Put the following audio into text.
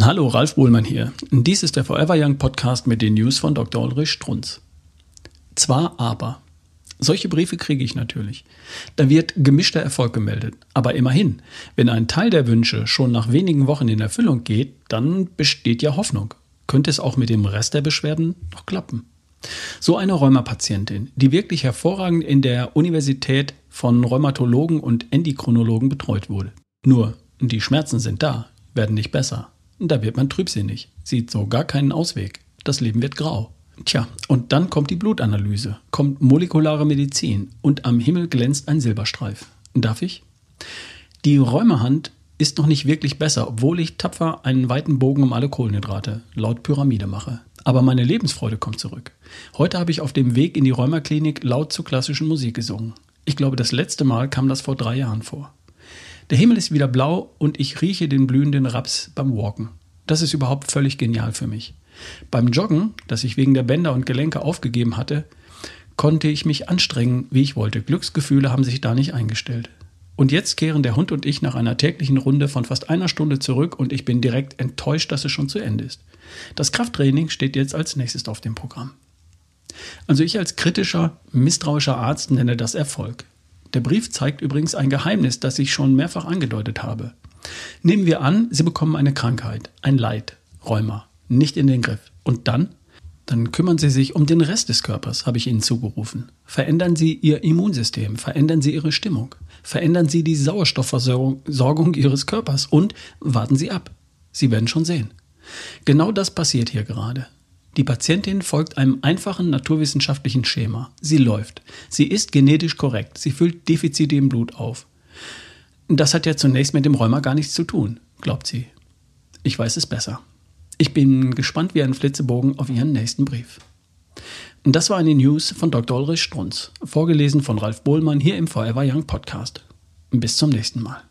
Hallo, Ralf Bohlmann hier. Dies ist der Forever Young Podcast mit den News von Dr. Ulrich Strunz. Zwar aber. Solche Briefe kriege ich natürlich. Da wird gemischter Erfolg gemeldet. Aber immerhin, wenn ein Teil der Wünsche schon nach wenigen Wochen in Erfüllung geht, dann besteht ja Hoffnung. Könnte es auch mit dem Rest der Beschwerden noch klappen? So eine Rheumapatientin, die wirklich hervorragend in der Universität von Rheumatologen und Endokrinologen betreut wurde. Nur, die Schmerzen sind da, werden nicht besser. Da wird man trübsinnig, sieht so gar keinen Ausweg. Das Leben wird grau. Tja, und dann kommt die Blutanalyse, kommt molekulare Medizin und am Himmel glänzt ein Silberstreif. Darf ich? Die Rheumahand ist noch nicht wirklich besser, obwohl ich tapfer einen weiten Bogen um alle Kohlenhydrate, laut Pyramide mache. Aber meine Lebensfreude kommt zurück. Heute habe ich auf dem Weg in die Rheumaklinik laut zur klassischen Musik gesungen. Ich glaube, das letzte Mal kam das vor 3 Jahren vor. Der Himmel ist wieder blau und ich rieche den blühenden Raps beim Walken. Das ist überhaupt völlig genial für mich. Beim Joggen, das ich wegen der Bänder und Gelenke aufgegeben hatte, konnte ich mich anstrengen, wie ich wollte. Glücksgefühle haben sich da nicht eingestellt. Und jetzt kehren der Hund und ich nach einer täglichen Runde von fast 1 Stunde zurück und ich bin direkt enttäuscht, dass es schon zu Ende ist. Das Krafttraining steht jetzt als nächstes auf dem Programm. Also ich als kritischer, misstrauischer Arzt nenne das Erfolg. Der Brief zeigt übrigens ein Geheimnis, das ich schon mehrfach angedeutet habe. Nehmen wir an, Sie bekommen eine Krankheit, ein Leid, Rheuma, nicht in den Griff. Und dann? Dann kümmern Sie sich um den Rest des Körpers, habe ich Ihnen zugerufen. Verändern Sie Ihr Immunsystem, verändern Sie Ihre Stimmung, verändern Sie die Sauerstoffversorgung Ihres Körpers und warten Sie ab. Sie werden schon sehen. Genau das passiert hier gerade. Die Patientin folgt einem einfachen naturwissenschaftlichen Schema. Sie läuft. Sie ist genetisch korrekt. Sie füllt Defizite im Blut auf. Das hat ja zunächst mit dem Rheuma gar nichts zu tun, glaubt sie. Ich weiß es besser. Ich bin gespannt wie ein Flitzebogen auf Ihren nächsten Brief. Das war eine News von Dr. Ulrich Strunz, vorgelesen von Ralf Bohlmann hier im Forever Young Podcast. Bis zum nächsten Mal.